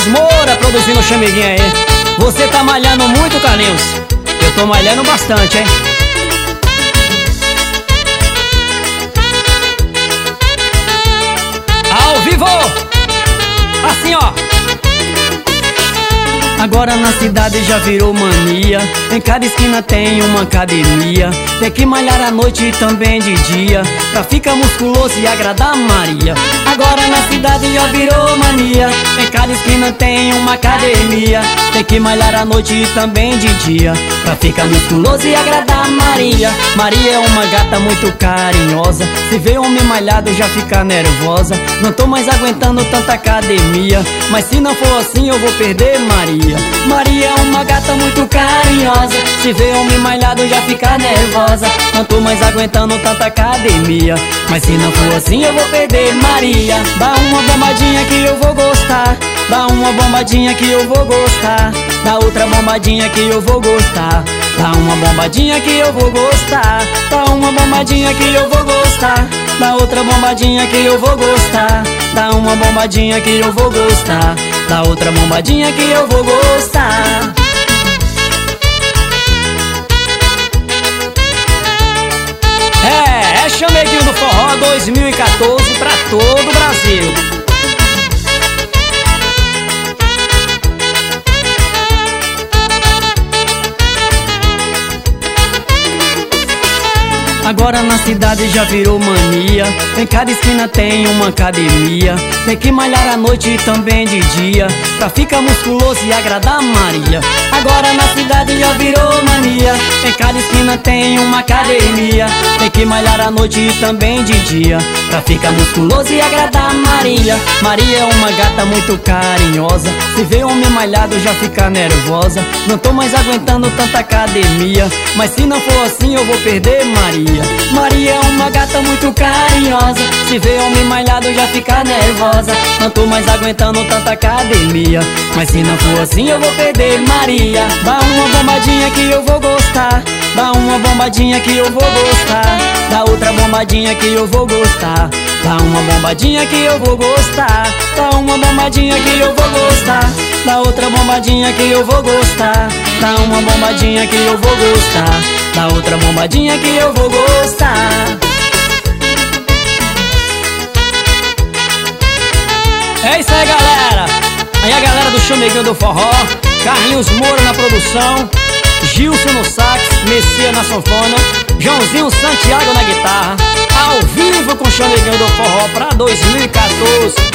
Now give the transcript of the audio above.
Carlinhos Moura produzindo o chameguinho aí. Você tá malhando muito, Carlinhos? Eu tô malhando bastante, hein? Ao vivo! Assim, ó. Agora na cidade já virou mania. Em cada esquina tem uma academia. Tem que malhar à noite e também de dia, pra ficar musculoso e agradar a Maria. Agora na cidade já virou mania. Em cada esquina tem uma academia. Tem que malhar à noite e também de dia, pra ficar musculoso e agradar a Maria. Maria é uma gata muito carinhosa. Se vê homem malhado já fica nervosa. Não tô mais aguentando tanta academia, mas se não for assim eu vou perder Maria. Maria é uma gata muito carinhosa. Se vê homem malhado já fica nervosa. Não tô mais aguentando tanta academia, mas se não for assim eu vou perder Maria. Dá uma bombadinha que eu vou gostar. Dá uma bombadinha que eu vou gostar. Dá outra bombadinha que eu vou gostar. Dá uma bombadinha que eu vou gostar. Dá uma bombadinha que eu vou gostar. Dá outra bombadinha que eu vou gostar. Dá uma bombadinha que eu vou gostar. Dá outra bombadinha que eu vou gostar. É Chameguinho do Forró 2014 pra todo o Brasil. Agora na cidade já virou mania. Em cada esquina tem uma academia. Tem que malhar à noite e também de dia, pra ficar musculoso e agradar a Maria. Agora na cidade já virou mania. Em cada esquina tem uma academia. Tem que malhar à noite e também de dia, pra ficar musculoso e agradar a Maria. Maria é uma gata muito carinhosa. Se vê homem malhado já fica nervosa. Não tô mais aguentando tanta academia, mas se não for assim eu vou perder Maria. Maria é uma gata muito carinhosa. Se vê homem malhado já fica nervosa. Não tô mais aguentando tanta academia, mas se não for assim eu vou perder Maria. Dá uma bombadinha que eu vou gostar. Dá uma bombadinha que eu vou gostar. Dá outra bombadinha que eu vou gostar. Dá uma bombadinha que eu vou gostar. Dá uma bombadinha que eu vou gostar. Dá outra bombadinha que eu vou gostar. Dá uma bombadinha que eu vou gostar. Dá outra bombadinha que eu vou gostar. É isso aí, galera. Aí a galera do Chameguinho do Forró. Carlinhos Moura na produção, Gilson no sax, Messias na sanfona, Joãozinho Santiago na guitarra. Ao vivo com o Chameguinho do Forró pra 2014.